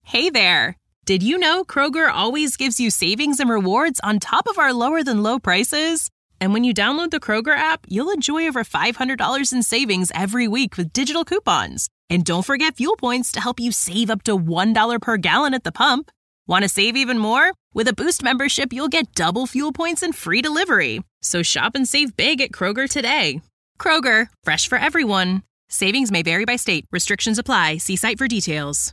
Hey there! Did you know Kroger always gives you savings and rewards on top of our lower-than-low prices? And when you download the Kroger app, you'll enjoy over $500 in savings every week with digital coupons. And don't forget fuel points to help you save up to $1 per gallon at the pump. Want to save even more? With a Boost membership, you'll get double fuel points and free delivery. So shop and save big at Kroger today. Kroger, fresh for everyone. Savings may vary by state. Restrictions apply. See site for details.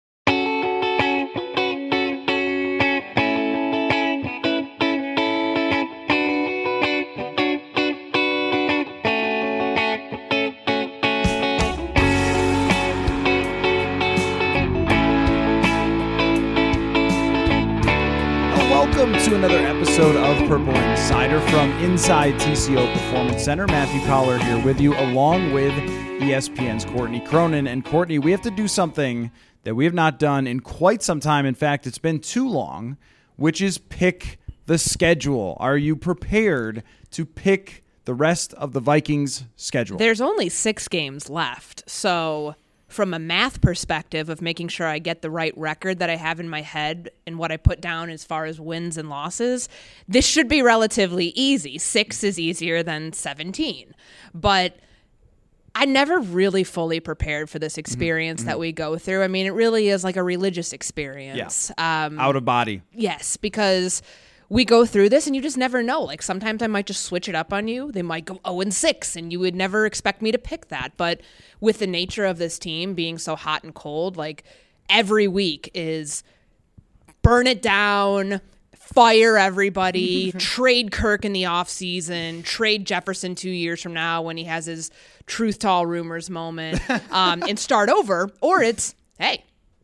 Welcome to another episode of Purple Insider from inside TCO Performance Center. Matthew Collar here with you, along with ESPN's Courtney Cronin. And Courtney, we have to do something that we have not done in quite some time. In fact, it's been too long, which is pick the schedule. Are you prepared to pick the rest of the Vikings' schedule? There's only 6 games left, so from a math perspective of making sure I get the right record that I have in my head and what I put down as far as wins and losses, this should be relatively easy. 6 is easier than 17. But I never really fully prepared for this experience that we go through. I mean, it really is like a religious experience. Yeah. Out of body. Yes, because we go through this and you just never know. Like sometimes I might just switch it up on you. They might go 0-6 and you would never expect me to pick that. But with the nature of this team being so hot and cold, like every week is burn it down, fire everybody, trade Kirk in the offseason, trade Jefferson 2 years from now when he has his truth to all rumors moment, and start over. Or it's, hey,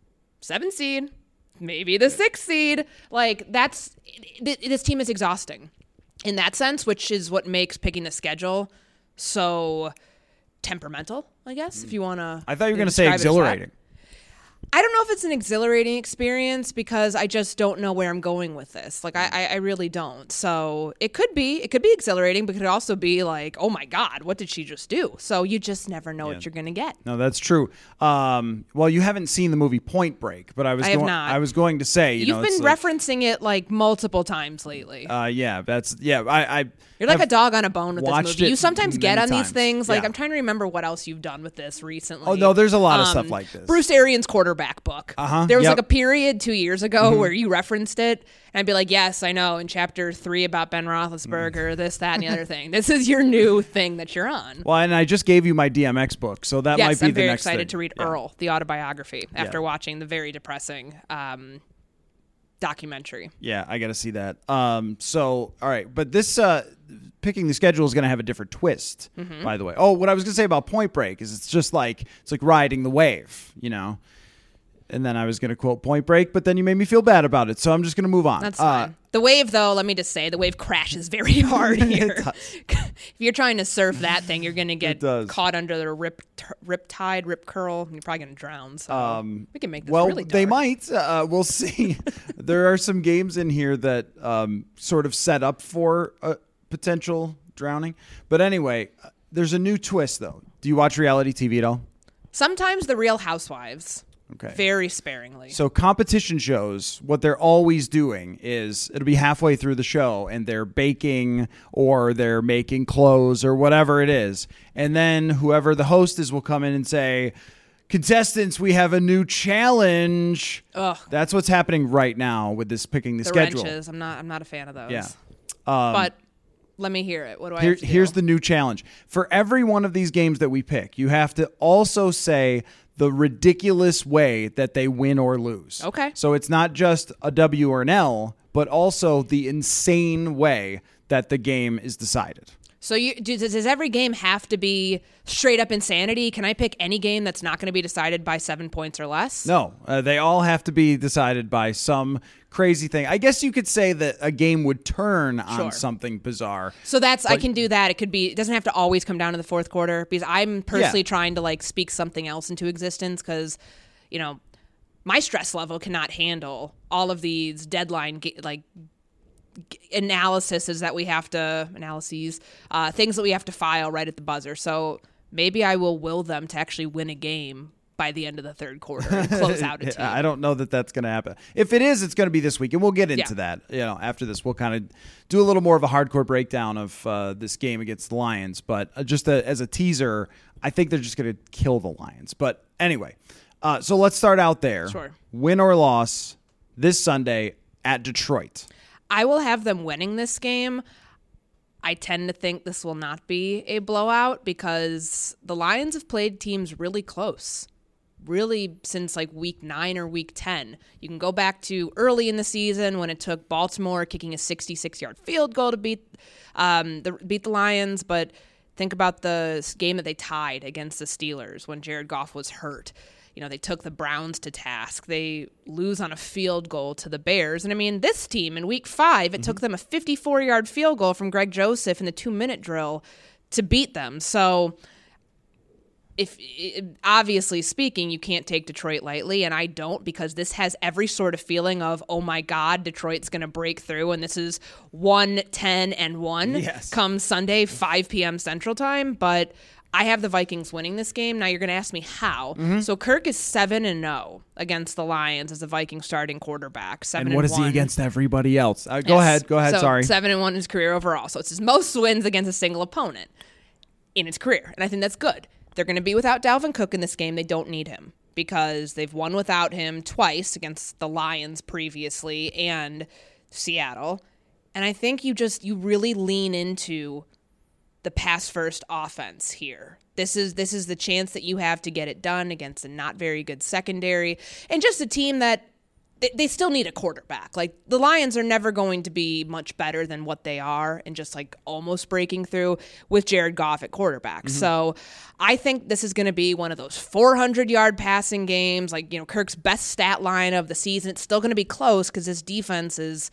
7 seed. Maybe the 6th seed. Like this team is exhausting in that sense, which is what makes picking the schedule so temperamental, I guess, if you want to. I thought you were going to say exhilarating. I don't know if it's an exhilarating experience because I just don't know where I'm going with this. Like I really don't. So it could be exhilarating, but it could also be like, oh my God, what did she just do? So you just never know what you're going to get. No, that's true. Well, you haven't seen the movie Point Break, but I was going to say, you've been referencing it like multiple times lately. You're like a dog on a bone with this movie. You sometimes get on these things. Like I'm trying to remember what else you've done with this recently. Oh no, there's a lot of stuff like this. Bruce Arians' quarterback book. There was like a period 2 years ago where you referenced it, and I'd be like, yes, I know, in chapter 3 about Ben Roethlisberger, this, that, and the other thing. This is your new thing that you're on. Well, and I just gave you my DMX book, so that might be the next thing. Yes, I'm very excited to read Earl, the autobiography, after watching the very depressing documentary. Yeah, I got to see that. So, all right, but this picking the schedule is going to have a different twist, by the way. Oh, what I was going to say about Point Break is it's like riding the wave, you know. And then I was going to quote Point Break, but then you made me feel bad about it, so I'm just going to move on. That's fine. The wave, though, let me just say, the wave crashes very hard here. If you're trying to surf that thing, you're going to get caught under the rip tide, rip curl, and you're probably going to drown. So we can make this really dark. They might. We'll see. There are some games in here that sort of set up for a potential drowning. But anyway, there's a new twist, though. Do you watch reality TV at all? Sometimes The Real Housewives. Okay. Very sparingly. So competition shows, what they're always doing is it'll be halfway through the show and they're baking or they're making clothes or whatever it is. And then whoever the host is will come in and say, contestants, we have a new challenge. Ugh. That's what's happening right now with this picking the schedule. Wrenches. I'm not a fan of those. Yeah. But let me hear it. What do I have to do? Here's the new challenge. For every one of these games that we pick, you have to also say the ridiculous way that they win or lose. Okay. So it's not just a W or an L, but also the insane way that the game is decided. So does every game have to be straight up insanity? Can I pick any game that's not going to be decided by 7 points or less? No, they all have to be decided by some crazy thing. I guess you could say that a game would turn on something bizarre. So I can do that. It doesn't have to always come down to the fourth quarter, because I'm personally trying to like speak something else into existence, because, you know, my stress level cannot handle all of these deadline analyses that we have to things that we have to file right at the buzzer. So maybe I will them to actually win a game by the end of the third quarter and close out a team. I don't know that that's going to happen. If it is, it's going to be this week, and we'll get into that. After this, we'll kind of do a little more of a hardcore breakdown of this game against the Lions. But just as a teaser, I think they're just going to kill the Lions. But anyway, so let's start out there. Sure. Win or loss this Sunday at Detroit. I will have them winning this game. I tend to think this will not be a blowout because the Lions have played teams really close. Really since like week 9 or week 10. You can go back to early in the season when it took Baltimore kicking a 66-yard field goal to beat the Lions, but think about the game that they tied against the Steelers when Jared Goff was hurt. They took the Browns to task. They lose on a field goal to the Bears. And I mean, this team in week 5, it took them a 54-yard field goal from Greg Joseph in the 2-minute drill to beat them. So obviously speaking, you can't take Detroit lightly, and I don't, because this has every sort of feeling of, oh my God, Detroit's going to break through, and this is 1-10-1 come Sunday, 5 p.m. Central Time, but I have the Vikings winning this game. Now you're going to ask me how. So Kirk is 7-0 against the Lions as a Viking starting quarterback. 7-1. And what is he against everybody else? Go ahead. So sorry. 7-1 in his career overall. So it's his most wins against a single opponent in his career, and I think that's good. They're going to be without Dalvin Cook in this game. They don't need him because they've won without him twice against the Lions previously and Seattle. And I think you really lean into the pass-first offense here. This is the chance that you have to get it done against a not very good secondary and just a team that they still need a quarterback. Like, the Lions are never going to be much better than what they are and just like almost breaking through with Jared Goff at quarterback. So I think this is going to be one of those 400-yard passing games, like, Kirk's best stat line of the season. It's still going to be close because his defense is,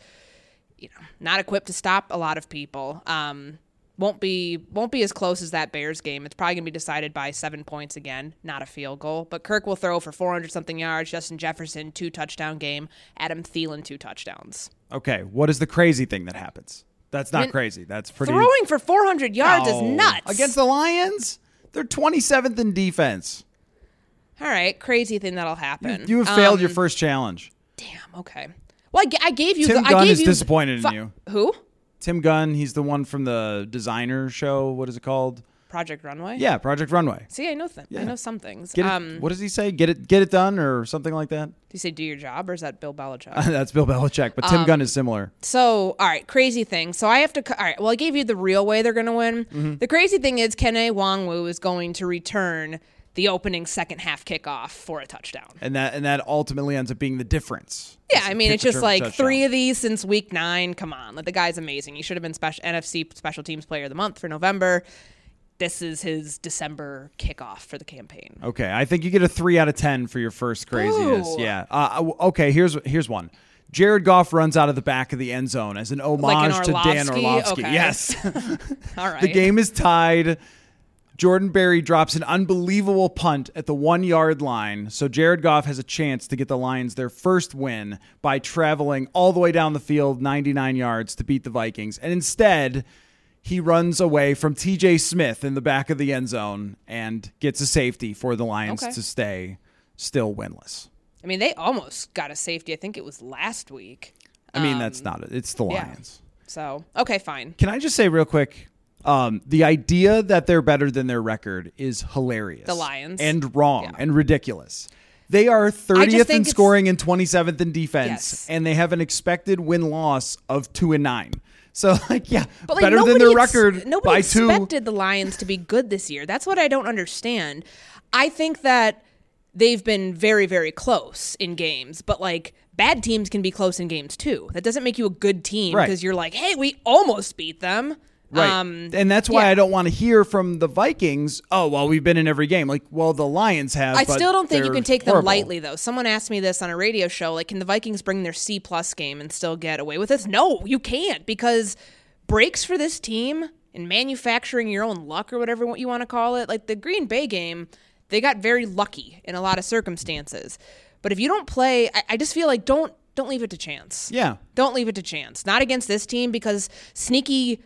not equipped to stop a lot of people. Won't be as close as that Bears game. It's probably going to be decided by 7 points again, not a field goal. But Kirk will throw for 400-something yards. Justin Jefferson, 2-touchdown game. Adam Thielen, 2 touchdowns. Okay, what is the crazy thing that happens? That's not crazy. That's pretty... Throwing for 400 yards is nuts. Against the Lions? They're 27th in defense. All right, crazy thing that'll happen. You have failed your first challenge. Damn, okay. Well, I gave you... Tim Gunn is disappointed in you. Who? Tim Gunn, he's the one from the designer show. What is it called? Project Runway? Yeah, Project Runway. See, I know I know some things. What does he say? Get it done or something like that? Do you say do your job, or is that Bill Belichick? That's Bill Belichick, but Tim Gunn is similar. So, all right, crazy thing. So I have to... All right, well, I gave you the real way they're going to win. The crazy thing is Kene Nwangwu is going to return the opening second half kickoff for a touchdown. And that ultimately ends up being the difference. Yeah, I mean, it's just like 3 of these since week 9. Come on. Like, the guy's amazing. He should have been NFC Special Teams Player of the Month for November. This is his December kickoff for the campaign. Okay, I think you get a 3 out of 10 for your first craziness. Ooh. Yeah. Okay, here's one. Jared Goff runs out of the back of the end zone as an homage to Dan Orlovsky. Okay. Yes. All right. The game is tied. Jordan Berry drops an unbelievable punt at the 1-yard line, so Jared Goff has a chance to get the Lions their first win by traveling all the way down the field, 99 yards, to beat the Vikings. And instead, he runs away from TJ Smith in the back of the end zone and gets a safety for the Lions to stay still winless. I mean, they almost got a safety. I think it was last week. I mean, that's not it. It's the Lions. Yeah. So, okay, fine. Can I just say real quick, the idea that they're better than their record is hilarious. The Lions. And wrong and ridiculous. They are 30th in scoring and 27th in defense, and they have an expected win-loss of 2-9. So, like, yeah, but, like, better than their record by 2. Nobody expected the Lions to be good this year. That's what I don't understand. I think that they've been very, very close in games, but, like, bad teams can be close in games, too. That doesn't make you a good team because you're like, hey, we almost beat them. Right. And that's why I don't want to hear from the Vikings, oh, well, we've been in every game. Like, well, the Lions have. I still don't think you can take them horrible. lightly, though. Someone asked me this on a radio show. Like, can the Vikings bring their C-plus game and still get away with this? No, you can't, because breaks for this team and manufacturing your own luck or whatever you want to call it, like the Green Bay game, they got very lucky in a lot of circumstances. But if you don't play, I just feel like don't leave it to chance. Yeah. Don't leave it to chance. Not against this team, because sneaky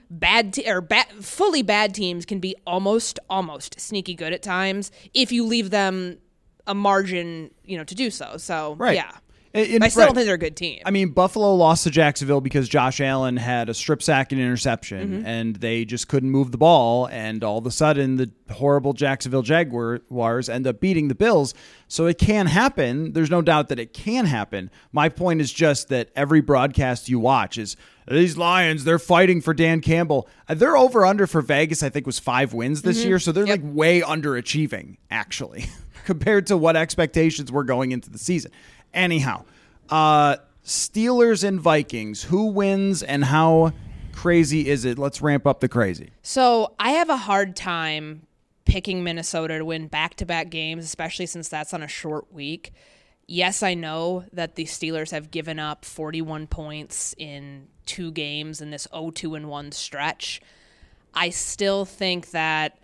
fully bad teams can be almost sneaky good at times if you leave them a margin, to do so. So, Right. yeah. I still don't think they're a good team. I mean, Buffalo lost to Jacksonville because Josh Allen had a strip sack and interception, and they just couldn't move the ball. And all of a sudden, the horrible Jacksonville Jaguars end up beating the Bills. So it can happen. There's no doubt that it can happen. My point is just that every broadcast you watch is, these Lions, they're fighting for Dan Campbell. Their over-under for Vegas, I think, was 5 wins this year. So they're like way underachieving, actually, compared to what expectations were going into the season. Anyhow, Steelers and Vikings, who wins and how crazy is it? Let's ramp up the crazy. So I have a hard time picking Minnesota to win back-to-back games, especially since that's on a short week. Yes, I know that the Steelers have given up 41 points in 2 games in this 0-2-1 stretch. I still think that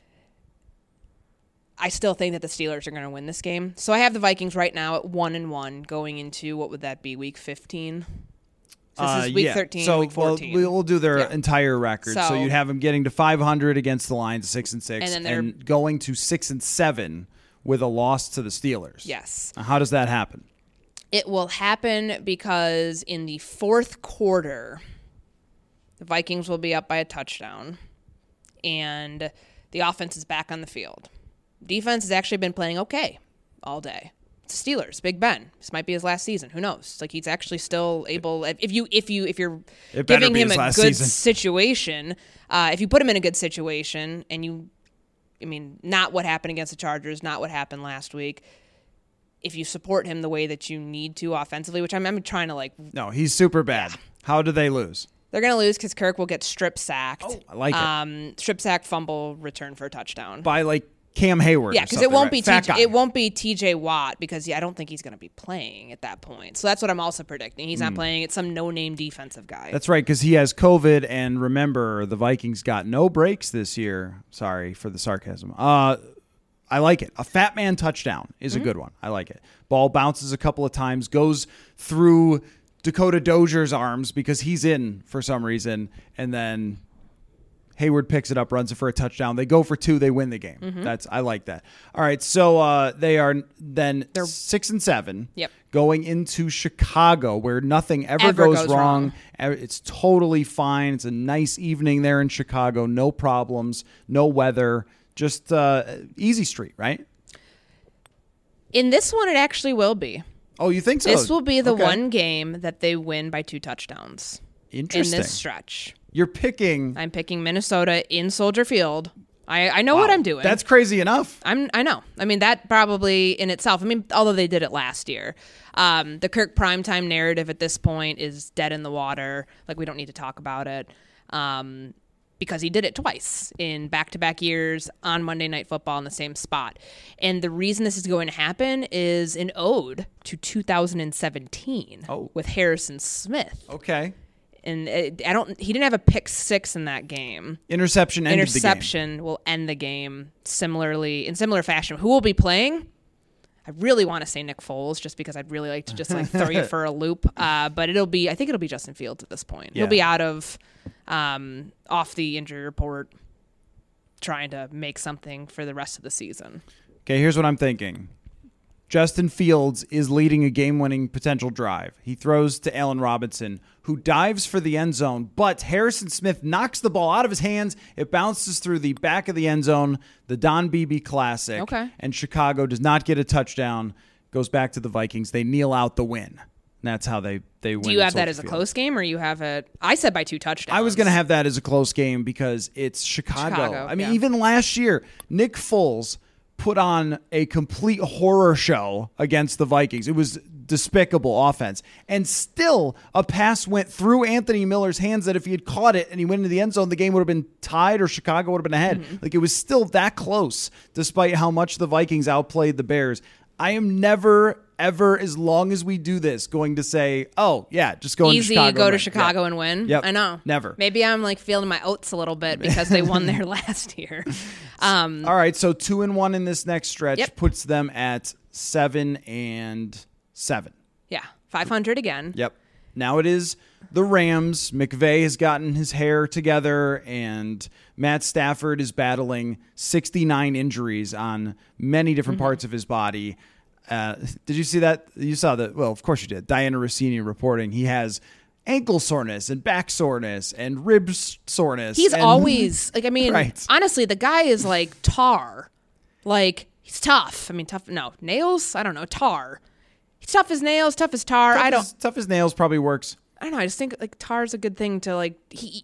the Steelers are going to win this game. So I have the Vikings right now at 1-1 going into, what would that be, week 15? So this is week 13, so, week 14. We'll do their entire record. So you'd have them getting to 500 against the Lions, 6-6, and going to 6-7 with a loss to the Steelers. Yes. Now, how does that happen? It will happen because in the fourth quarter, the Vikings will be up by a touchdown, and the offense is back on the field. Defense has actually been playing okay all day. It's the Steelers, Big Ben. This might be his last season. Who knows? Like, he's actually still able. If you're giving him a good situation, if you put him in a good situation, and not what happened against the Chargers, not what happened last week. If you support him the way that you need to offensively, which I'm trying to No, he's super bad. Yeah. How do they lose? They're going to lose because Kirk will get strip sacked. Oh, I like it. Strip sack, fumble, return for a touchdown by Cam Hayward. Yeah, because it won't be TJ Watt because I don't think he's going to be playing at that point. So that's what I'm also predicting. He's not playing. It's some no-name defensive guy. That's right, because he has COVID, and remember, the Vikings got no breaks this year. Sorry for the sarcasm. I like it. A fat man touchdown is a good one. I like it. Ball bounces a couple of times, goes through Dakota Dozier's arms because he's in for some reason, and then Hayward picks it up, runs it for a touchdown. They go for 2. They win the game. I like that. All right, so they're 6-7. Yep. Going into Chicago, where nothing ever goes wrong. It's totally fine. It's a nice evening there in Chicago. No problems. No weather. Just easy street, right? In this one, it actually will be. Oh, you think so? This will be the one game that they win by 2 touchdowns. Interesting. In this stretch. You're picking. I'm picking Minnesota in Soldier Field. I know what I'm doing. That's crazy enough. I know. That probably in itself. Although they did it last year, the Kirk primetime narrative at this point is dead in the water. We don't need to talk about it because he did it twice in back-to-back years on Monday Night Football in the same spot. And the reason this is going to happen is an ode to 2017 with Harrison Smith. Okay. And he didn't have a pick 6 in that game. Interception will end the game in similar fashion. Who will be playing? I really want to say Nick Foles just because I'd really like to just throw you for a loop. But I think it'll be Justin Fields at this point. Yeah. He'll be out of off the injury report trying to make something for the rest of the season. Okay, here's what I'm thinking. Justin Fields is leading a game-winning potential drive. He throws to Allen Robinson, who dives for the end zone, but Harrison Smith knocks the ball out of his hands. It bounces through the back of the end zone, the Don Beebe classic, and Chicago does not get a touchdown, goes back to the Vikings. They kneel out the win. And that's how they win. Do you have that as a close game, or you have it? I said by 2 touchdowns. I was going to have that as a close game because it's Chicago. Even last year, Nick Foles put on a complete horror show against the Vikings. It was despicable offense. And still, a pass went through Anthony Miller's hands that if he had caught it and he went into the end zone, the game would have been tied or Chicago would have been ahead. It was still that close, despite how much the Vikings outplayed the Bears. I am never, ever, as long as we do this, going to say, just go into Chicago. Go to Chicago and win. Yep. I know. Never. Maybe I'm feeling my oats a little bit because they won there last year. All right, so 2-1 in this next stretch puts them at 7-7. Yeah, 500 again. Yep. Now it is the Rams. McVay has gotten his hair together, and Matt Stafford is battling 69 injuries on many different parts of his body. Did you see that? You saw that? Well, of course you did. Diana Rossini reporting he has ankle soreness and back soreness and rib soreness. He's always right. Honestly, the guy is like tar. Like, he's tough. I mean, tough. No, nails. I don't know. Tar. He's tough as nails. Tough as tar. Tough as nails probably works. I don't know. I just think like tar's a good thing to like.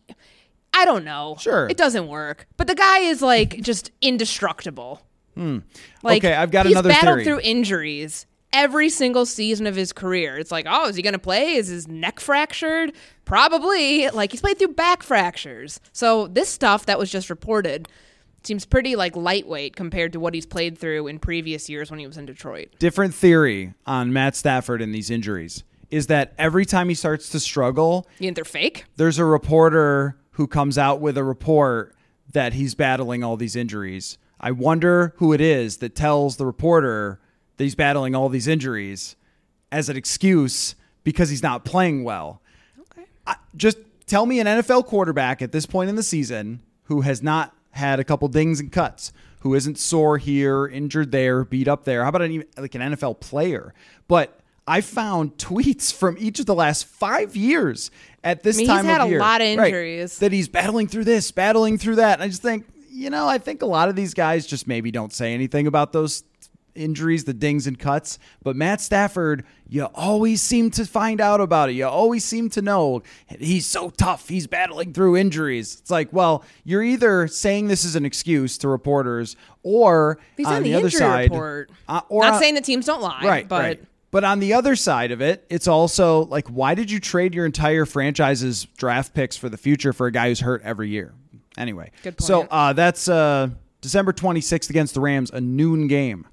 I don't know. Sure, it doesn't work. But the guy is like just indestructible. Like, okay, I've got another theory. He's battled through injuries every single season of his career. It's like, oh, is he going to play? Is his neck fractured? Probably. Like, he's played through back fractures. So this stuff that was just reported seems pretty like lightweight compared to what he's played through in previous years when he was in Detroit. Different theory on Matt Stafford and these injuries is that every time he starts to struggle, You think they're fake? there's a reporter who comes out with a report that he's battling all these injuries. I wonder who it is that tells the reporter that he's battling all these injuries as an excuse because he's not playing well. Okay. Just tell me an NFL quarterback at this point in the season who has not had a couple dings and cuts, who isn't sore here, injured there, beat up there. How about an NFL player? But I found tweets from each of the last 5 years at this time of year. He's had a lot of injuries. Right, that he's battling through this, battling through that. And I just think, I think a lot of these guys just maybe don't say anything about those injuries, the dings and cuts. But Matt Stafford, you always seem to find out about it. You always seem to know he's so tough. He's battling through injuries. It's like, well, you're either saying this is an excuse to reporters or he's on the other injury side. Report. Not saying that teams don't lie. Right, but right. But on the other side of it, it's also like, why did you trade your entire franchise's draft picks for the future for a guy who's hurt every year? Anyway, good point. So that's December 26th against the Rams, a noon game.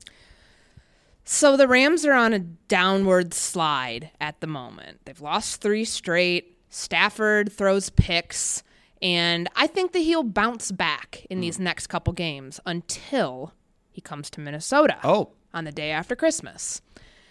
So the Rams are on a downward slide at the moment. They've lost 3 straight. Stafford throws picks. And I think that he'll bounce back in these next couple games until he comes to Minnesota on the day after Christmas.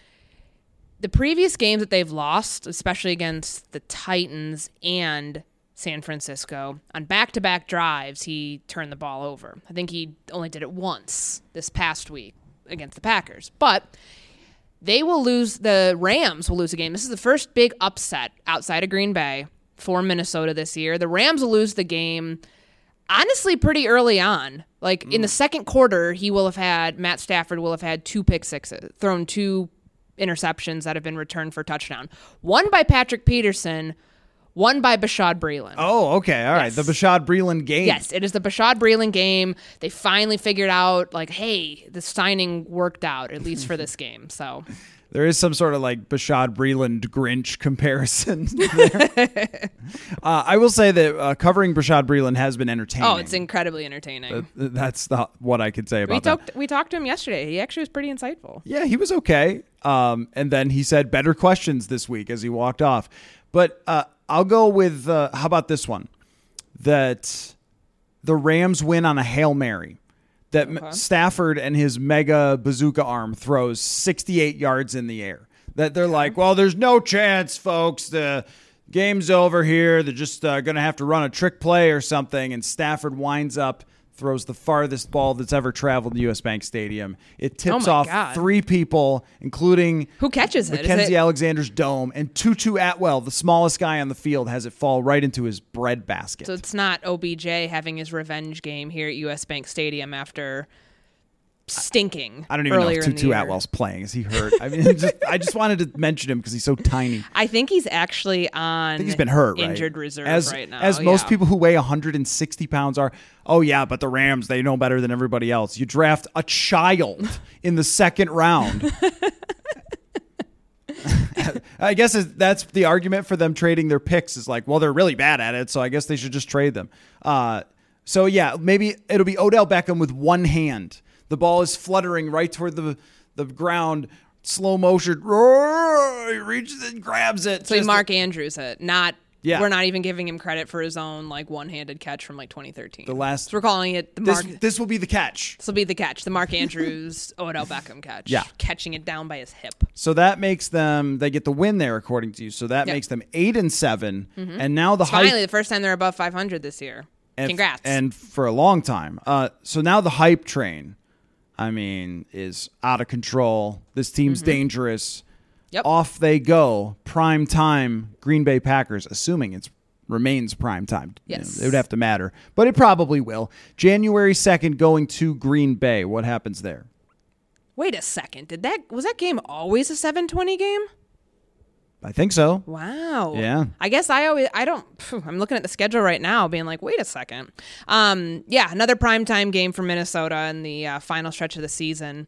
The previous games that they've lost, especially against the Titans and San Francisco, on back-to-back drives, he turned the ball over. I think he only did it once this past week against the Packers. But the Rams will lose a game. This is the first big upset outside of Green Bay for Minnesota this year. The Rams will lose the game, honestly, pretty early on. Like, in the second quarter, Matt Stafford will have had 2 pick sixes, thrown 2 interceptions that have been returned for touchdown. One by Patrick Peterson, one by Bashaud Breeland. Oh, okay. All right. The Bashaud Breeland game. Yes, it is the Bashaud Breeland game. They finally figured out, like, hey, the signing worked out, at least for this game. So there is some sort of like Bashaud Breeland Grinch comparison there. I will say that covering Bashaud Breeland has been entertaining. Oh, it's incredibly entertaining. That's what I could say about that. We talked to him yesterday. He actually was pretty insightful. Yeah, he was okay. And then he said better questions this week as he walked off. But I'll go with, how about this one? That the Rams win on a Hail Mary. That Stafford and his mega bazooka arm throws 68 yards in the air. That they're like, well, there's no chance, folks. The game's over here. They're just going to have to run a trick play or something. And Stafford winds up, throws the farthest ball that's ever traveled to U.S. Bank Stadium. It tips off 3 people, including who catches it? Mackenzie Alexander's dome, and Tutu Atwell, the smallest guy on the field, has it fall right into his bread basket. So it's not OBJ having his revenge game here at U.S. Bank Stadium after stinking. I don't even know if Tutu Atwell's playing. Is he hurt? I mean, I just wanted to mention him because he's so tiny. I think he's actually on. I think he's been hurt, injured reserve right now. As most people who weigh 160 pounds are. Oh yeah, but the Rams, they know better than everybody else. You draft a child in the second round. I guess that's the argument for them trading their picks. Is like, well, they're really bad at it, so I guess they should just trade them. So yeah, maybe it'll be Odell Beckham with one hand. The ball is fluttering right toward the ground, slow motion. He reaches and grabs it. So Mark Andrews it, not Yeah. We're not even giving him credit for his own like one-handed catch from like 2013. The last, so we're calling it the Mark. This will be the catch. This will be the catch, the Mark Andrews Odell Beckham catch. Yeah. Catching it down by his hip. So that makes them, they get the win there according to you. So that makes them 8-7. And now the hype. Finally, the first time they're above 500 this year. Congrats. And for a long time. So now the hype train, I mean, is out of control. This team's dangerous. Yep. Off they go. Prime time Green Bay Packers, assuming it remains prime time. Yes. It would have to matter, but it probably will. January 2nd going to Green Bay. What happens there? Wait a second. Was that game always a 7:20 game? I think so. Wow. Yeah. I guess I'm looking at the schedule right now being like, wait a second. Another primetime game for Minnesota in the final stretch of the season.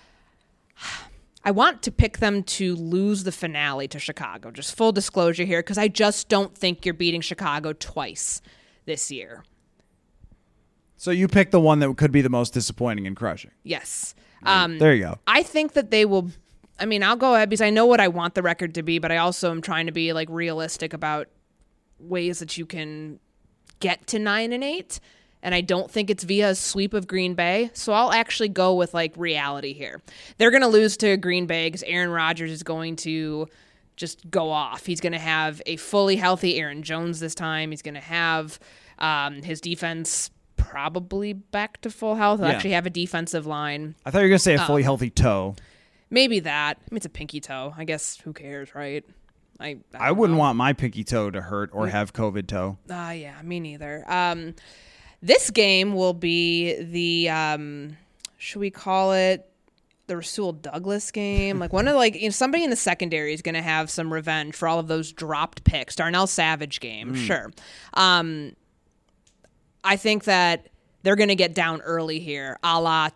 I want to pick them to lose the finale to Chicago. Just full disclosure here, because I just don't think you're beating Chicago twice this year. So you pick the one that could be the most disappointing and crushing. Yes. There you go. I think that they will. I mean, I'll go ahead because I know what I want the record to be, but I also am trying to be like realistic about ways that you can get to 9-8. And I don't think it's via a sweep of Green Bay. So I'll actually go with like reality here. They're going to lose to Green Bay because Aaron Rodgers is going to just go off. He's going to have a fully healthy Aaron Jones this time. He's going to have his defense probably back to full health. He'll actually have a defensive line. I thought you were going to say a fully healthy toe. Maybe that. I mean, it's a pinky toe. I guess who cares, right? I wouldn't want my pinky toe to hurt or have COVID toe. Yeah, me neither. This game will be the, should we call it the Rasul Douglas game? Like one of somebody in the secondary is going to have some revenge for all of those dropped picks. Darnell Savage game, sure. I think that they're going to get down early here, a la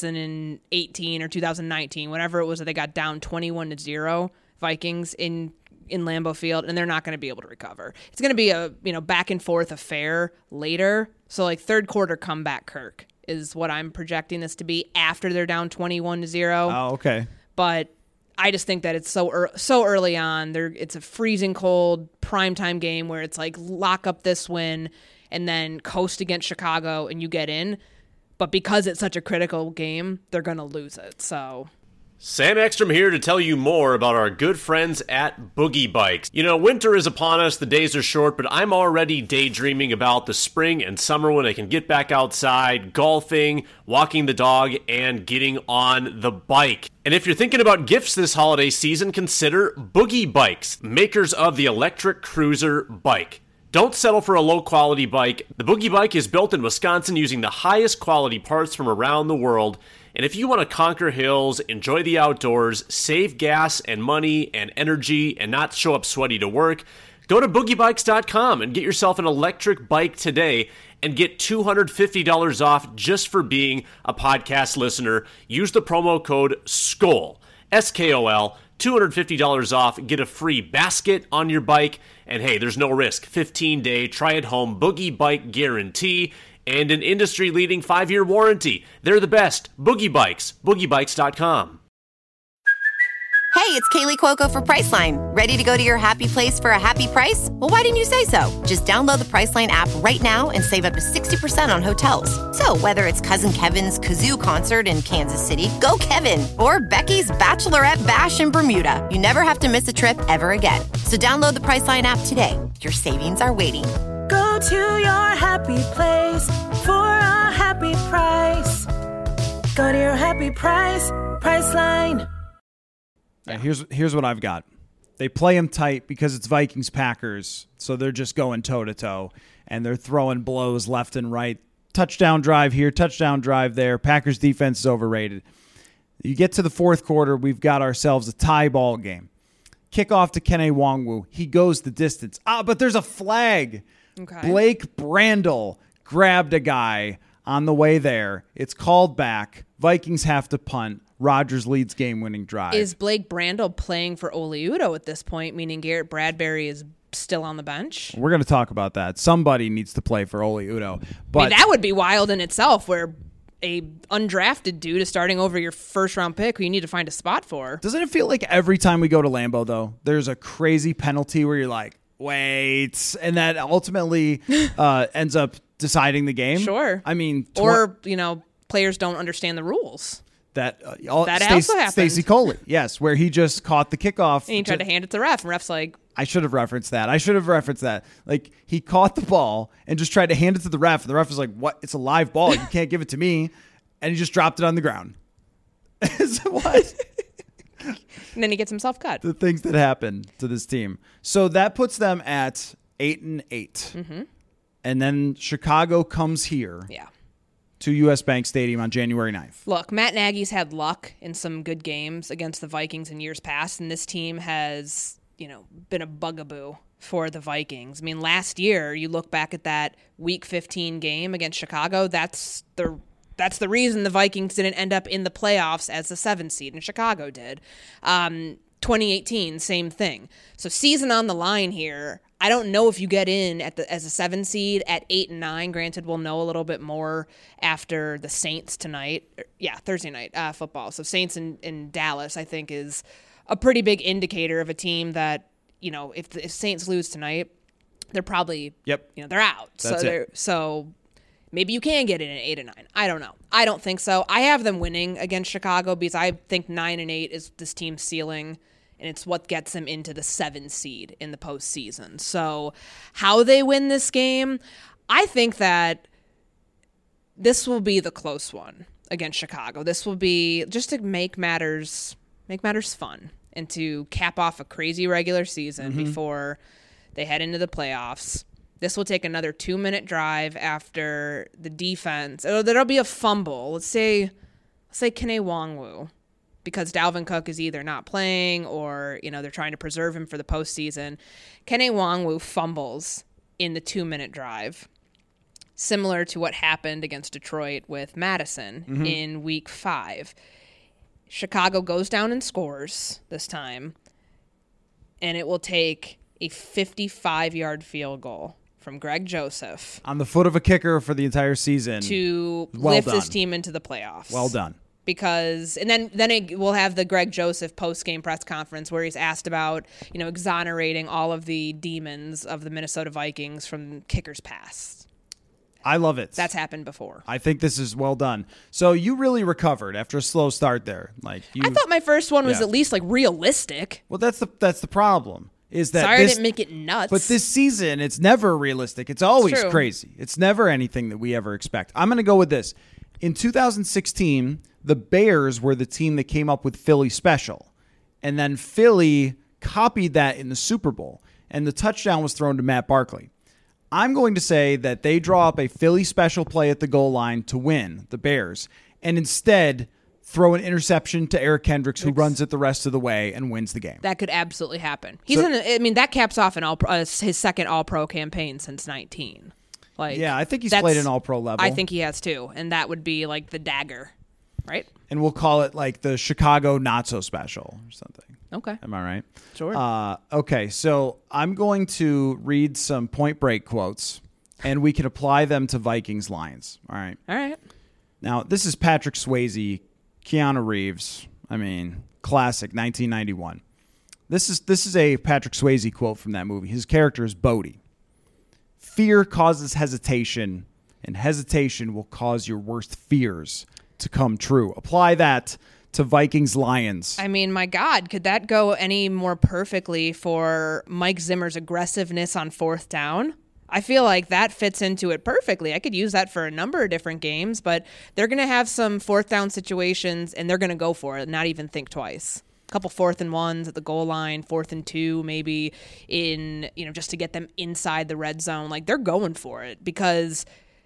2018 or 2019, whatever it was that they got down 21-0 Vikings in Lambeau Field, and they're not going to be able to recover. It's going to be a back and forth affair later. So like third quarter comeback Kirk is what I'm projecting this to be after they're down 21-0. Oh, okay. But I just think that it's so early on. It's a freezing cold primetime game where it's like lock up this win and then coast against Chicago and you get in. But because it's such a critical game, they're going to lose it. So Sam Ekstrom here to tell you more about our good friends at Boogie Bikes. You know, winter is upon us, the days are short, but I'm already daydreaming about the spring and summer when I can get back outside, golfing, walking the dog, and getting on the bike. And if you're thinking about gifts this holiday season, consider Boogie Bikes, makers of the electric cruiser bike. Don't settle for a low-quality bike. The Boogie Bike is built in Wisconsin using the highest quality parts from around the world. And if you want to conquer hills, enjoy the outdoors, save gas and money and energy, and not show up sweaty to work, go to boogiebikes.com and get yourself an electric bike today and get $250 off just for being a podcast listener. Use the promo code SKOL, S-K-O-L, $250 off, get a free basket on your bike, and hey, there's no risk. 15-day try-at-home Boogie Bike guarantee and an industry-leading 5-year warranty. They're the best. Boogie Bikes. BoogieBikes.com. Hey, it's Kaylee Cuoco for Priceline. Ready to go to your happy place for a happy price? Well, why didn't you say so? Just download the Priceline app right now and save up to 60% on hotels. So whether it's Cousin Kevin's Kazoo Concert in Kansas City, go Kevin, or Becky's Bachelorette Bash in Bermuda, you never have to miss a trip ever again. So download the Priceline app today. Your savings are waiting. Go to your happy place for a happy price. Go to your happy price, Priceline. Right, here's what I've got. They play them tight because it's Vikings-Packers, so they're just going toe-to-toe, and they're throwing blows left and right. Touchdown drive here, touchdown drive there. Packers defense is overrated. You get to the fourth quarter, we've got ourselves a tie ball game. Kickoff to Kene Nwangwu. He goes the distance. But there's a flag. Okay. Blake Brandel grabbed a guy on the way there. It's called back. Vikings have to punt. Rodgers leads game-winning drive. Is Blake Brandel playing for Ole Udoh at this point, meaning Garrett Bradbury is still on the bench? We're going to talk about that. Somebody needs to play for Ole Udoh. But I mean, that would be wild in itself, where a undrafted dude is starting over your first-round pick who you need to find a spot for. Doesn't it feel like every time we go to Lambeau, though, there's a crazy penalty where you're like, wait, and that ultimately ends up deciding the game. Sure. I mean, or players don't understand the rules. That also happened. Stacey Coley, yes, where he just caught the kickoff. And he tried to hand it to the ref, and ref's like, I should have referenced that. Like, he caught the ball and just tried to hand it to the ref, and the ref was like, what? It's a live ball. You can't give it to me. And he just dropped it on the ground. So what? And then he gets himself cut. The things that happen to this team. So that puts them at 8-8. Mm-hmm. And then Chicago comes here. Yeah. To U.S. Bank Stadium on January 9th. Look, Matt Nagy's had luck in some good games against the Vikings in years past, and this team has, been a bugaboo for the Vikings. I mean, last year, you look back at that Week 15 game against Chicago, that's the reason the Vikings didn't end up in the playoffs as the 7th seed, and Chicago did. 2018, same thing. So season on the line here. I don't know if you get in as a 7 seed at 8 and 9. Granted, we'll know a little bit more after the Saints tonight. Thursday night football. So Saints in Dallas, I think, is a pretty big indicator of a team that, if Saints lose tonight, they're probably they're out. So maybe you can get in at 8 and 9. I don't know. I don't think so. I have them winning against Chicago because I think 9 and 8 is this team's ceiling. And it's what gets them into the 7 seed in the postseason. So how they win this game, I think that this will be the close one against Chicago. This will be just to make matters fun and to cap off a crazy regular season before they head into the playoffs. This will take another 2-minute drive after the defense. There'll be a fumble. Let's say Kene Nwangwu. Because Dalvin Cook is either not playing or, they're trying to preserve him for the postseason. Kene Nwangwu fumbles in the 2-minute drive, similar to what happened against Detroit with Madison in Week 5. Chicago goes down and scores this time, and it will take a 55-yard field goal from Greg Joseph. On the foot of a kicker for the entire season. To lift this team into the playoffs. Well done. Because, and then we'll have the Greg Joseph post-game press conference where he's asked about, exonerating all of the demons of the Minnesota Vikings from kickers past. I love it. That's happened before. I think this is well done. So you really recovered after a slow start there. I thought my first one was at least realistic. Well, that's the problem. Is that Sorry I didn't make it nuts. But this season, it's never realistic. It's always crazy. It's never anything that we ever expect. I'm going to go with this. In 2016, the Bears were the team that came up with Philly special. And then Philly copied that in the Super Bowl. And the touchdown was thrown to Matt Barkley. I'm going to say that they draw up a Philly special play at the goal line to win, the Bears, and instead throw an interception to Eric Kendricks, who runs it the rest of the way and wins the game. That could absolutely happen. That caps off his second All-Pro campaign since 19. I think he's played an All-Pro level. I think he has too, and that would be the dagger, right? And we'll call it the Chicago Not So Special or something. Okay. Am I right? Sure. Okay, so I'm going to read some Point Break quotes, and we can apply them to Vikings-Lions. All right? All right. Now, this is Patrick Swayze, Keanu Reeves. Classic, 1991. This is a Patrick Swayze quote from that movie. His character is Bodie. Fear causes hesitation, and hesitation will cause your worst fears to come true. Apply that to Vikings-Lions. My God, could that go any more perfectly for Mike Zimmer's aggressiveness on 4th down? I feel like that fits into it perfectly. I could use that for a number of different games, but they're going to have some 4th down situations, and they're going to go for it, not even think twice. A couple 4th and 1s at the goal line, 4th and 2 maybe in, just to get them inside the red zone. They're going for it because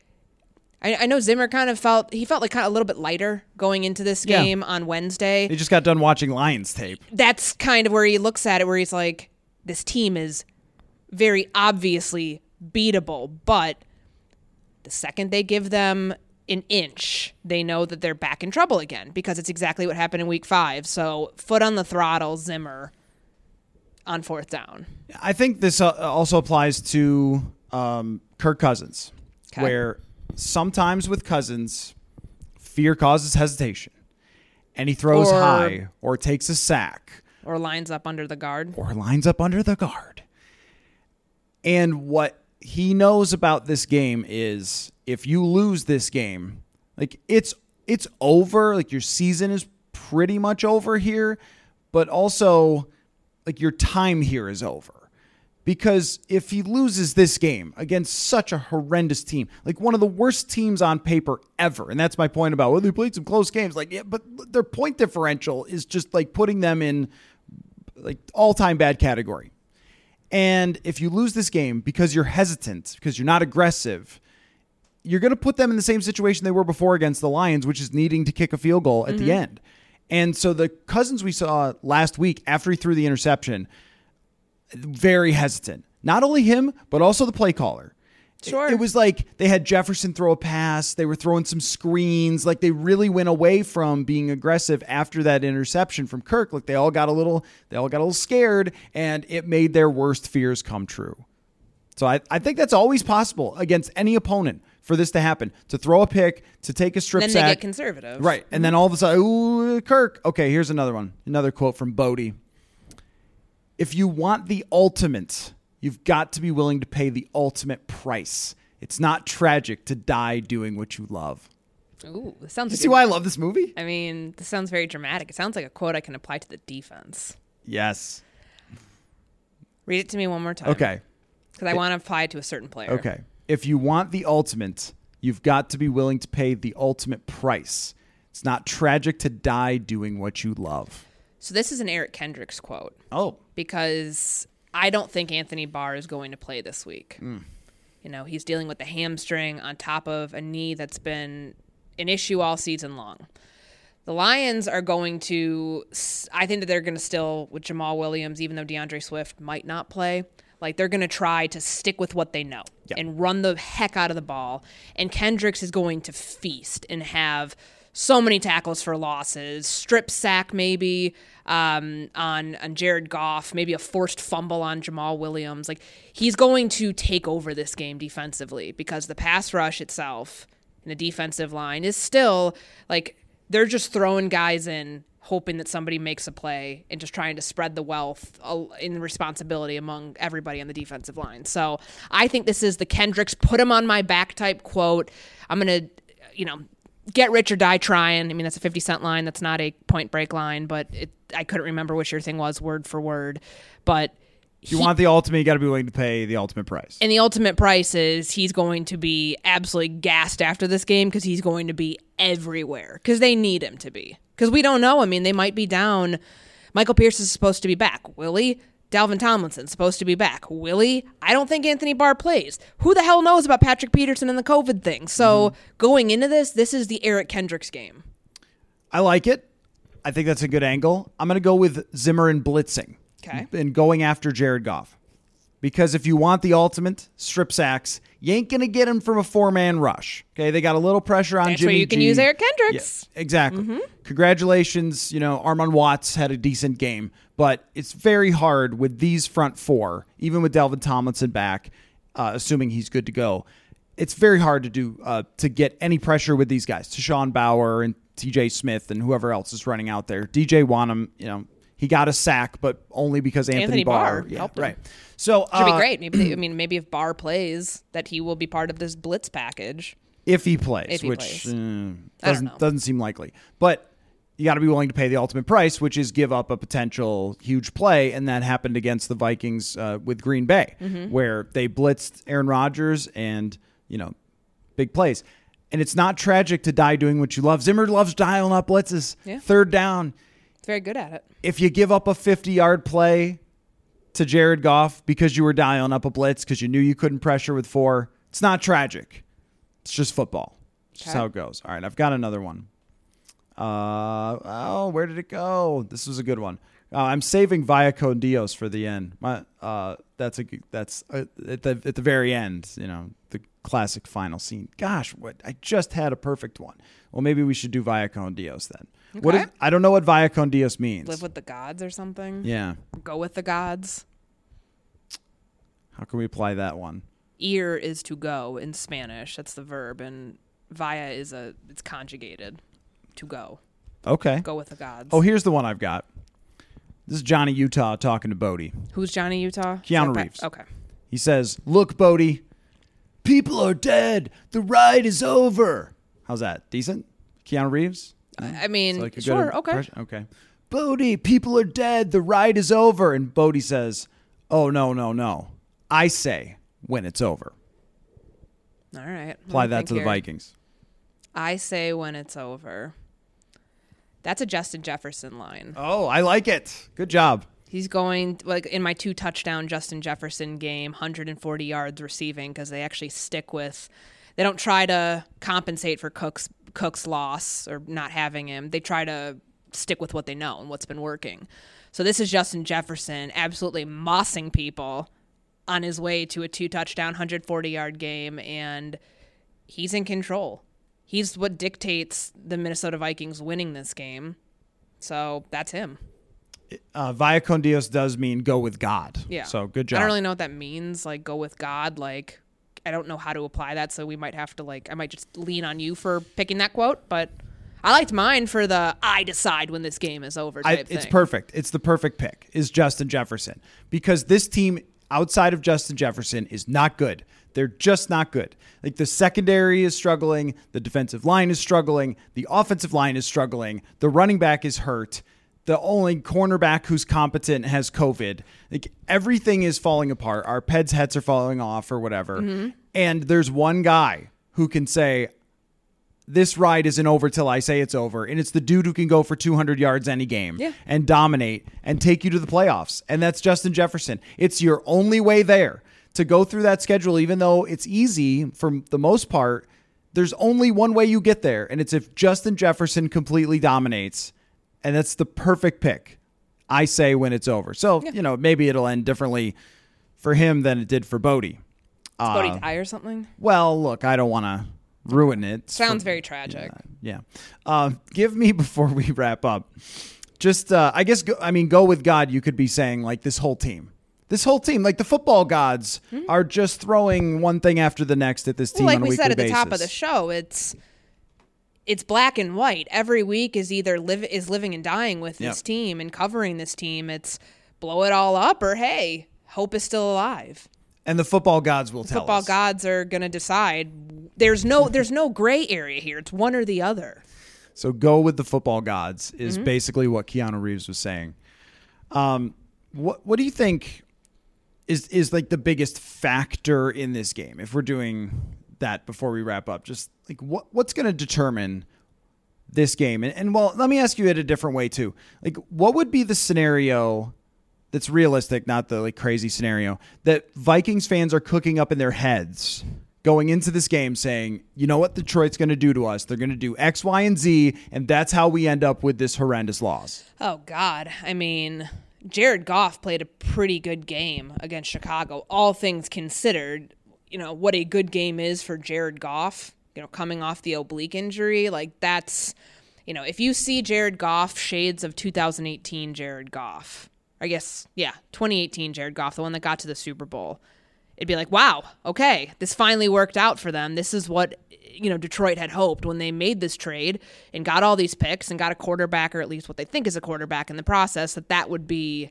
I know Zimmer felt like a little bit lighter going into this game on Wednesday. He just got done watching Lions tape. That's kind of where he looks at it, where he's like, this team is very obviously beatable, but the second they give them an inch, they know that they're back in trouble again because it's exactly what happened in Week 5. So foot on the throttle, Zimmer on 4th down. I think this also applies to Kirk Cousins, where sometimes with Cousins, fear causes hesitation, and he throws high or takes a sack. Or lines up under the guard. And what he knows about this game is if you lose this game, like it's over. Like your season is pretty much over here, but also like your time here is over. Because if he loses this game against such a horrendous team, like one of the worst teams on paper ever, and that's my point about, well, they played some close games. Like, yeah, but their point differential is just like putting them in like all-time bad category. And if you lose this game because you're hesitant, because you're not aggressive, you're going to put them in the same situation they were before against the Lions, which is needing to kick a field goal at the end. And so the Cousins we saw last week after he threw the interception, very hesitant. Not only him, but also the play caller. Sure. It was like they had Jefferson throw a pass. They were throwing some screens. Like they really went away from being aggressive after that interception from Kirk. Like they all got a little scared, and it made their worst fears come true. So I think that's always possible against any opponent for this to happen, to throw a pick, to take a strip Then sack. they get conservative. Right. And then all of a sudden, ooh, Kirk. Okay, here's another one. Another quote from Bodie. If you want the ultimate, you've got to be willing to pay the ultimate price. It's not tragic to die doing what you love. Ooh, this sounds. You see why I love this movie? I mean, this sounds very dramatic. It sounds like a quote I can apply to the defense. Yes. Read it to me one more time. Okay. Because I want to apply it to a certain player. Okay. If you want the ultimate, you've got to be willing to pay the ultimate price. It's not tragic to die doing what you love. So this is an Eric Kendricks quote. Oh. Because I don't think Anthony Barr is going to play this week. You know, he's dealing with the hamstring on top of a knee that's been an issue all season long. The Lions are going to, I think that they're going to still, with Jamal Williams, even though DeAndre Swift might not play, like they're going to try to stick with what they know and run the heck out of the ball. And Kendricks is going to feast and have so many tackles for losses, strip sack maybe on Jared Goff, maybe a forced fumble on Jamal Williams. Like he's going to take over this game defensively because the pass rush itself and the defensive line is still like they're just throwing guys in, hoping that somebody makes a play and just trying to spread the wealth in responsibility among everybody on the defensive line. So I think this is the Kendricks put him on my back type quote. I'm going to, get rich or die trying. I mean, that's a 50 Cent line. That's not a Point Break line, but I couldn't remember which your thing was word for word. But if you want the ultimate, you got to be willing to pay the ultimate price. And the ultimate price is he's going to be absolutely gassed after this game because he's going to be everywhere because they need him to be. Because we don't know. I mean, they might be down. Michael Pierce is supposed to be back. Will he? Dalvin Tomlinson's supposed to be back. Will he? I don't think Anthony Barr plays. Who the hell knows about Patrick Peterson and the COVID thing? So going into this is the Eric Kendricks game. I like it. I think that's a good angle. I'm going to go with Zimmer and blitzing. Okay. And going after Jared Goff. Because if you want the ultimate strip sacks, you ain't going to get him from a four-man rush. Okay, they got a little pressure on That's Jimmy where you can G. use Eric Kendricks. Yeah, exactly. Congratulations, Armon Watts had a decent game, but it's very hard with these front four, even with Dalvin Tomlinson back, assuming he's good to go. It's very hard to do to get any pressure with these guys. Tashawn Bauer and T.J. Smith and whoever else is running out there. DJ Wanham, he got a sack, but only because Anthony Barr helped him. right. So Should be great. Maybe if Barr plays, that he will be part of this blitz package. If he plays, doesn't seem likely. But you got to be willing to pay the ultimate price, which is give up a potential huge play, and that happened against the Vikings with Green Bay, where they blitzed Aaron Rodgers and big plays. And it's not tragic to die doing what you love. Zimmer loves dialing up blitzes. Yeah. Third down. Very good at it. If you give up a 50-yard play to Jared Goff because you were dialing up a blitz because you knew you couldn't pressure with 4, it's not tragic. It's just football. It's just how it goes. All right, I've got another one. Where did it go? This was a good one. I'm saving Via Con Dios for the end. That's at the very end. The classic final scene. Gosh, I just had a perfect one. Well, maybe we should do Via Con Dios then. Okay. I don't know what Via Con Dios means. Live with the gods or something? Yeah. Go with the gods. How can we apply that one? Ir is to go in Spanish. That's the verb. And via it's conjugated. To go. Okay. Go with the gods. Oh, here's the one I've got. This is Johnny Utah talking to Bodie. Who's Johnny Utah? Keanu Reeves. Okay. He says, "Look, Bodie, people are dead. The ride is over." How's that? Decent? Keanu Reeves? I mean, Like a good sure, okay. impression? Okay. "Bodie, people are dead. The ride is over." And Bodie says, "Oh, no. I say when it's over." All right. Apply that to the Vikings. I say when it's over. That's a Justin Jefferson line. Oh, I like it. Good job. He's going, like in my 2-touchdown Justin Jefferson game, 140 yards receiving, because they actually stick with, they don't try to compensate for Cook's loss or not having him. They try to stick with what they know and what's been working. So this is Justin Jefferson absolutely mossing people on his way to a 2-touchdown, 140-yard game, and he's in control. He's what dictates the Minnesota Vikings winning this game. So that's him. Via con Dios does mean go with God. Yeah. So good job. I don't really know what that means, like go with God. Like, I don't know how to apply that, so we might have to, like, I might just lean on you for picking that quote, but I liked mine for the I decide when this game is over type thing. It's perfect. It's the perfect pick, is Justin Jefferson. Because this team outside of Justin Jefferson is not good. They're just not good. Like, the secondary is struggling, the defensive line is struggling, the offensive line is struggling, the running back is hurt, the only cornerback who's competent has COVID. Like, everything is falling apart. Our Peds heads are falling off or whatever. Mm-hmm. And there's one guy who can say, this ride isn't over till I say it's over. And it's the dude who can go for 200 yards any game and dominate and take you to the playoffs. And that's Justin Jefferson. It's your only way there. To go through that schedule, even though it's easy for the most part, there's only one way you get there. And it's if Justin Jefferson completely dominates. And that's the perfect pick, I say, when it's over. So, maybe it'll end differently for him than it did for Bodie. Does Bodie die or something? Well, look, I don't want to ruin it. Sounds very tragic. Yeah. Give me, before we wrap up, just, I guess, go with God. You could be saying, like, this whole team, like the football gods are just throwing one thing after the next at this team on a weekly basis. Like we said at the top of the show, it's black and white. Every week is either living and dying with this team and covering this team. It's blow it all up or, hey, hope is still alive. And the football gods will tell us. Football gods are going to decide. There's no gray area here. It's one or the other. So go with the football gods is basically what Keanu Reeves was saying. What do you think is like the biggest factor in this game? If we're doing that before we wrap up, just like what's going to determine this game? And well, let me ask you it a different way too. Like, what would be the scenario that's realistic, not the like crazy scenario, that Vikings fans are cooking up in their heads going into this game saying, you know what Detroit's going to do to us? They're going to do X, Y, and Z, and that's how we end up with this horrendous loss. Oh, God. I mean, Jared Goff played a pretty good game against Chicago, all things considered. What a good game is for Jared Goff, coming off the oblique injury. Like, that's, if you see Jared Goff, shades of 2018 Jared Goff, I guess, 2018 Jared Goff, the one that got to the Super Bowl, it'd be like, wow, okay, this finally worked out for them. This is what, Detroit had hoped when they made this trade and got all these picks and got a quarterback, or at least what they think is a quarterback in the process, that would be,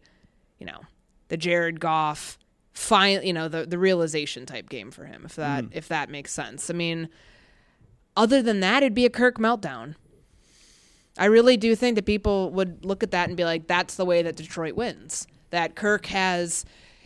the Jared Goff, the realization type game for him, if that makes sense. I mean, other than that, it'd be a Kirk meltdown. I really do think that people would look at that and be like, that's the way that Detroit wins. That Kirk has,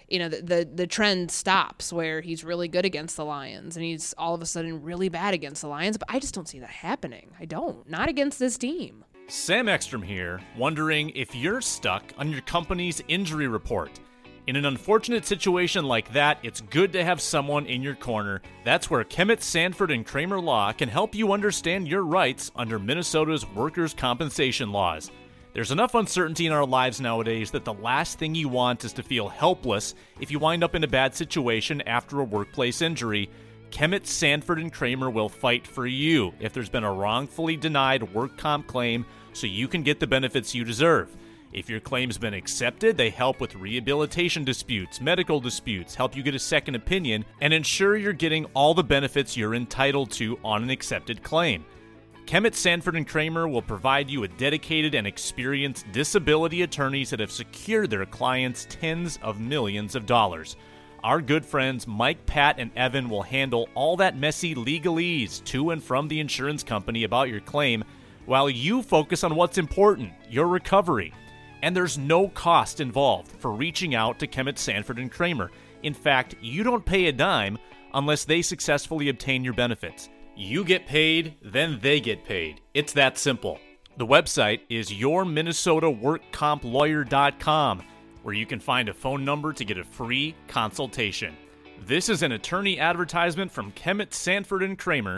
the trend stops where he's really good against the Lions and he's all of a sudden really bad against the Lions. But I just don't see that happening. I don't. Not against this team. Sam Ekstrom here, wondering if you're stuck on your company's injury report. In an unfortunate situation like that, it's good to have someone in your corner. That's where Kemet Sanford and Kramer Law can help you understand your rights under Minnesota's workers' compensation laws. There's enough uncertainty in our lives nowadays that the last thing you want is to feel helpless if you wind up in a bad situation after a workplace injury. Kemet Sanford and Kramer will fight for you if there's been a wrongfully denied work comp claim so you can get the benefits you deserve. If your claim's been accepted, they help with rehabilitation disputes, medical disputes, help you get a second opinion, and ensure you're getting all the benefits you're entitled to on an accepted claim. Kemet Sanford and Kramer will provide you with dedicated and experienced disability attorneys that have secured their clients tens of millions of dollars. Our good friends Mike, Pat, and Evan will handle all that messy legalese to and from the insurance company about your claim while you focus on what's important, your recovery. And there's no cost involved for reaching out to Kemet Sanford and Kramer. In fact, you don't pay a dime unless they successfully obtain your benefits. You get paid, then they get paid. It's that simple. The website is yourminnesotaworkcomplawyer.com, where you can find a phone number to get a free consultation. This is an attorney advertisement from Kemet Sanford and Kramer,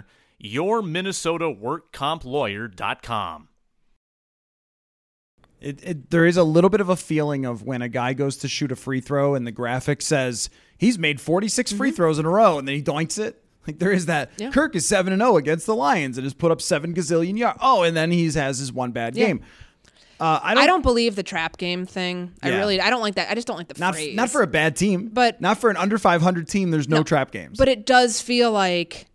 yourminnesotaworkcomplawyer.com. There is a little bit of a feeling of when a guy goes to shoot a free throw and the graphic says he's made 46 free throws in a row and then he doinks it. Like there is that. Yeah. Kirk is 7-0 against the Lions and has put up 7 gazillion yards. Oh, and then he has his one bad game. I don't believe the trap game thing. I don't like that. I just don't like the phrase. Not for a bad team, but not for an under 500 team. There's no trap games. But it does feel like,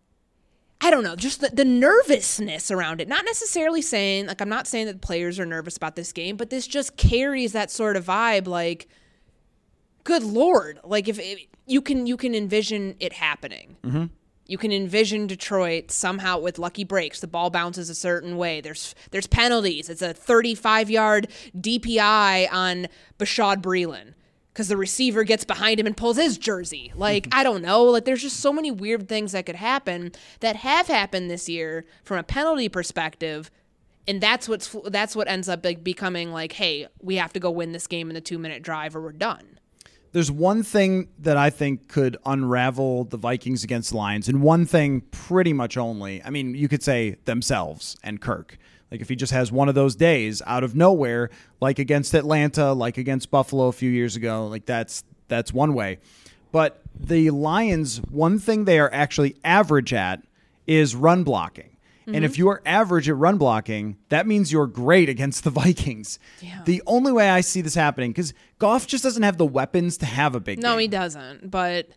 I don't know, just the nervousness around it. Not necessarily saying, like, I'm not saying that the players are nervous about this game, but this just carries that sort of vibe. Like, good Lord, like if you can envision it happening. Mm-hmm. You can envision Detroit somehow with lucky breaks. The ball bounces a certain way. There's penalties. It's a 35-yard DPI on Bashaud Breeland because the receiver gets behind him and pulls his jersey. Like, I don't know. Like, there's just so many weird things that could happen that have happened this year from a penalty perspective. And that's what ends up like becoming like, hey, we have to go win this game in the 2-minute drive or we're done. There's one thing that I think could unravel the Vikings against the Lions, and one thing pretty much only. I mean, you could say themselves and Kirk. Like if he just has one of those days out of nowhere, like against Atlanta, like against Buffalo a few years ago, like that's one way. But the Lions, one thing they are actually average at is run blocking. And if you are average at run blocking, that means you're great against the Vikings. Yeah. The only way I see this happening, because Goff just doesn't have the weapons to have a big game. No, he doesn't, but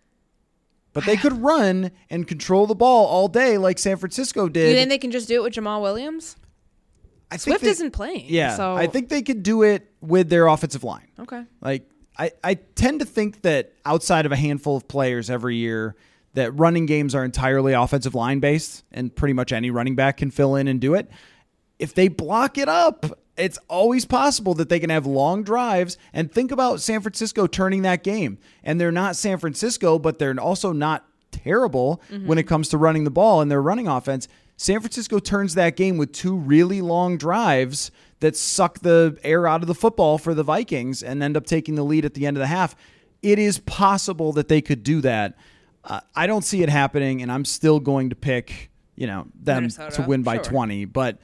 they could run and control the ball all day like San Francisco did. You think they can just do it with Jamal Williams? Swift isn't playing. Yeah, so. I think they could do it with their offensive line. Okay. Like I tend to think that outside of a handful of players every year, that running games are entirely offensive line based and pretty much any running back can fill in and do it. If they block it up, it's always possible that they can have long drives. And think about San Francisco turning that game. And they're not San Francisco, but they're also not terrible when it comes to running the ball and their running offense. San Francisco turns that game with 2 really long drives that suck the air out of the football for the Vikings and end up taking the lead at the end of the half. It is possible that they could do that. I don't see it happening, and I'm still going to pick, them Minnesota to win by 20. But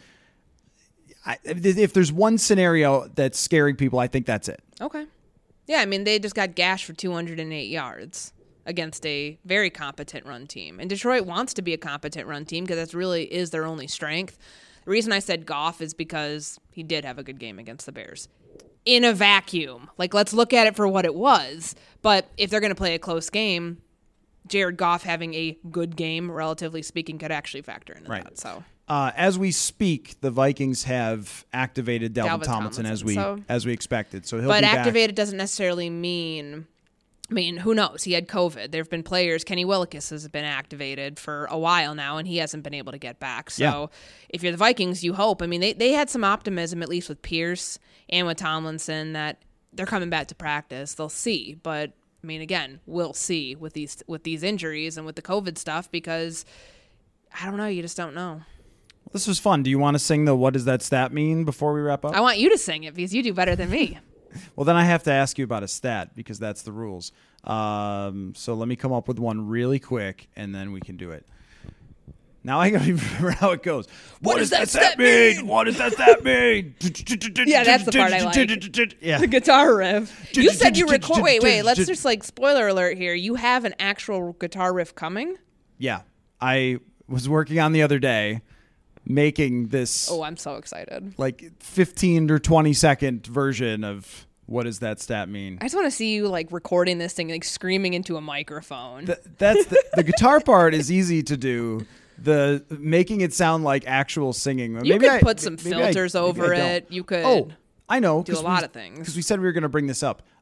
if there's one scenario that's scaring people, I think that's it. Okay. Yeah, I mean, they just got gashed for 208 yards against a very competent run team. And Detroit wants to be a competent run team because that really is their only strength. The reason I said Goff is because he did have a good game against the Bears. In a vacuum. Like, let's look at it for what it was. But if they're going to play a close game, Jared Goff having a good game, relatively speaking, could actually factor into that. So, as we speak, the Vikings have activated Dalvin Tomlinson as we expected. So he'll be back. But activated doesn't necessarily mean. I mean, who knows? He had COVID. There have been players. Kenny Willekes has been activated for a while now, and he hasn't been able to get back. So, if you're the Vikings, you hope. I mean, they had some optimism, at least with Pierce and with Tomlinson, that they're coming back to practice. They'll see, but. I mean, again, we'll see with these injuries and with the COVID stuff because I don't know. You just don't know. This was fun. Do you want to sing the "What Does That Stat Mean" before we wrap up? I want you to sing it because you do better than me. Well, then I have to ask you about a stat because that's the rules. So let me come up with one really quick, and then we can do it. Now I gotta remember how it goes. What does that stat mean? What does that stat mean? Yeah, that's the part I like. Yeah. The guitar riff. You said you record. Wait. Let's just spoiler alert here. You have an actual guitar riff coming? Yeah. I was working on the other day making this. Oh, I'm so excited. 15 or 20 second version of what does that stat mean? I just want to see you recording this thing, screaming into a microphone. That's the guitar part is easy to do. The making it sound like actual singing. You could put some filters over it. You could. Oh, I know. Do a lot of things. Because we said we were going to bring this up.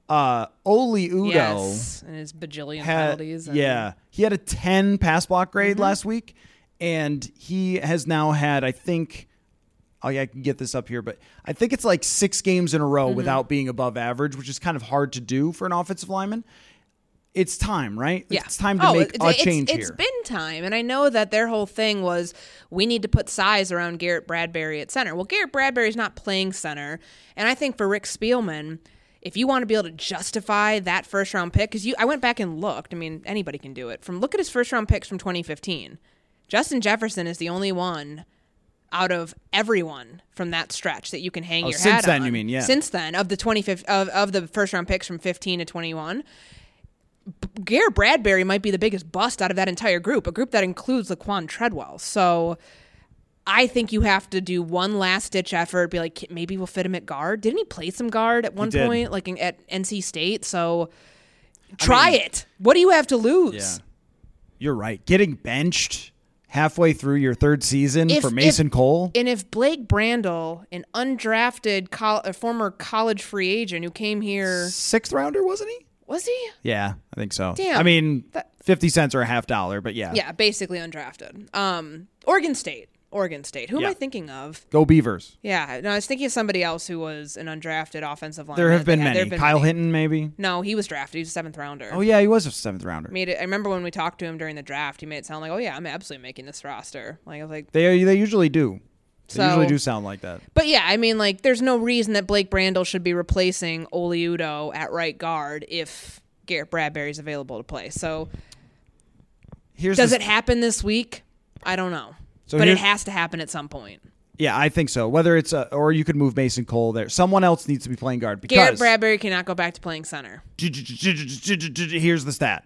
Oli Udoh Yes, and his bajillion penalties. And he had a 10 pass block grade last week, and he has now had, I think, I can get this up here, but I think it's like 6 games in a row without being above average, which is kind of hard to do for an offensive lineman. It's time, right? Yeah. It's time to make a change here. It's been time, and I know that their whole thing was we need to put size around Garrett Bradbury at center. Well, Garrett Bradbury's not playing center, and I think for Rick Spielman, if you want to be able to justify that first-round pick, because I went back and looked. I mean, anybody can do it. Look at his first-round picks from 2015. Justin Jefferson is the only one out of everyone from that stretch that you can hang your hat on. Since then, you mean, yeah. Since then, of the first-round picks from 15 to 21, Garrett Bradbury might be the biggest bust out of that entire group, a group that includes Laquan Treadwell. So I think you have to do one last-ditch effort, be like, maybe we'll fit him at guard. Didn't he play some guard at one point, like at NC State? So try it. What do you have to lose? Yeah. You're right. Getting benched halfway through your third season for Mason Cole. And if Blake Brandel, an undrafted former college free agent who came here. 6th rounder, wasn't he? Was he? Yeah, I think so. Damn. I mean, 50 cents or a $50, but yeah. Yeah, basically undrafted. Oregon State. Who am I thinking of? Go Beavers. Yeah, no, I was thinking of somebody else who was an undrafted offensive lineman. There have been many. Kyle Hinton, maybe? No, he was drafted. He was a 7th rounder. Oh, yeah, he was a 7th rounder. I remember when we talked to him during the draft, he made it sound like, oh, yeah, I'm absolutely making this roster. Like, I was like, They usually do. They usually do sound like that. But yeah, I mean, like, there's no reason that Blake Brandel should be replacing Oli Udoh at right guard if Garrett Bradbury's available to play. So does it happen this week? I don't know. But it has to happen at some point. Yeah, I think so. Whether it's or you could move Mason Cole there. Someone else needs to be playing guard. Because Garrett Bradbury cannot go back to playing center. Here's the stat.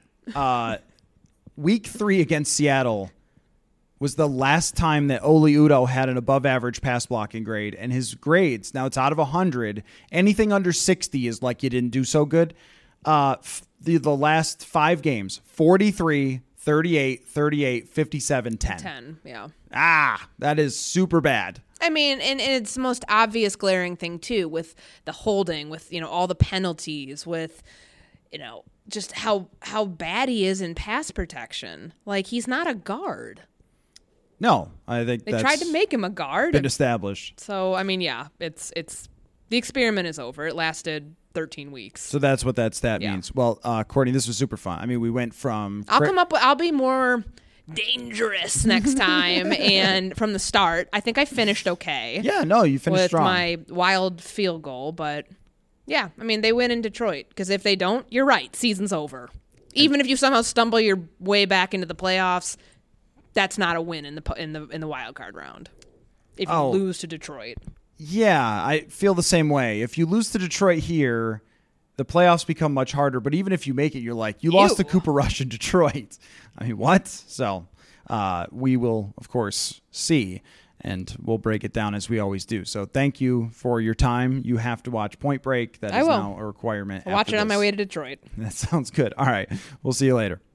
Week 3 against Seattle was the last time that Oli Udoh had an above-average pass blocking grade. And his grades, now it's out of 100. Anything under 60 is like you didn't do so good. The last 5 games, 43, 38, 38, 57, 10. 10, yeah. That is super bad. I mean, and it's the most obvious glaring thing, too, with the holding, with, all the penalties, with, just how bad he is in pass protection. Like, he's not a guard. No, I think they tried to make him a guard. Been established. So, I mean, yeah, it's the experiment is over. It lasted 13 weeks. So that's what that stat means. Well, Courtney, this was super fun. I mean, we went from... I'll be more dangerous next time. And from the start, I think I finished okay. Yeah, no, you finished strong. With my wild field goal. But, yeah, I mean, they win in Detroit. Because if they don't, you're right. Season's over. Even if you somehow stumble your way back into the playoffs, that's not a win in the wild card round. If you lose to Detroit. Yeah, I feel the same way. If you lose to Detroit here, the playoffs become much harder. But even if you make it, you're like, you lost to Cooper Rush in Detroit. I mean, what? So we will, of course, see, and we'll break it down as we always do. So thank you for your time. You have to watch Point Break. That is now a requirement. I'll watch it on my way to Detroit. That sounds good. All right. We'll see you later.